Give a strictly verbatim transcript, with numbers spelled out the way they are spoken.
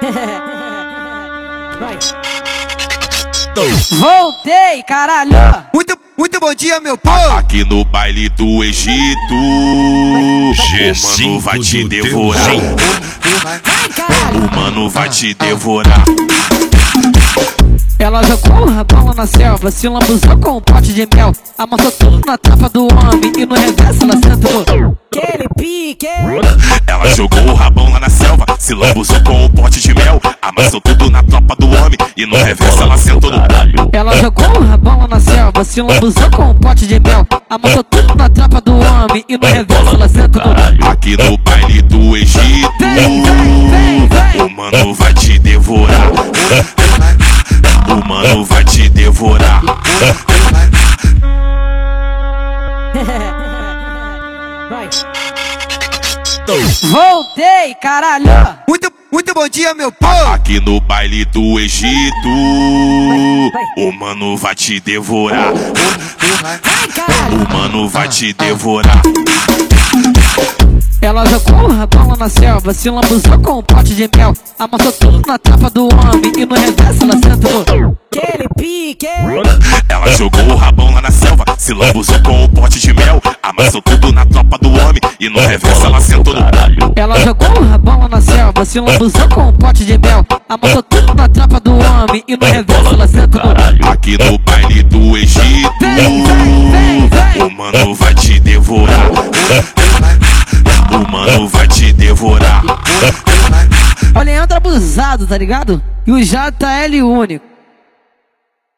Voltei, caralho! Muito, muito bom dia, meu povo! Aqui no baile do Egito, o mano vai te devorar. O mano vai te devorar. Ela jogou o rabão lá na selva, se lambuzou com um pote de mel, amassou tudo na tapa do homem e no reverso ela sentou. Aquele pique! Ela jogou o rabão lá na selva, se lambuzou com um pote de mel, amassou tudo na tropa do homem e no reverso ela sentou no caralho. Ela jogou o rabão lá na selva, se lambuzou com um pote de mel, amassou tudo na tropa do homem e no reverso ela sentou no caralho. Aqui no baile do Egito, Vem, vem, vem, vem. o mano vai te devorar. O mano vai te devorar. Voltei, caralho! Muito, muito bom dia, meu povo! Aqui no baile do Egito, o mano vai te devorar. O mano vai te devorar. Ela jogou o rabão lá na selva, se lambuzou com um pote de mel, amassou tudo na tapa do homem e no reverso ela sentou. Aquele pique! Ela jogou o rabão lá na selva, se lambuzou com um pote de mel, amassou tudo na tropa do homem e no reverso ela sentou no caralho. Ela jogou o rabão lá na selva, se lambuzou com um pote de mel, amassou tudo na tropa do homem e no reverso ela sentou no caralho. Aqui no baile do Egito, Vem, vem, vem, vem. o mano vai te devorar. O mano vai te devorar. O Leandro abusado, tá ligado? E o J L único.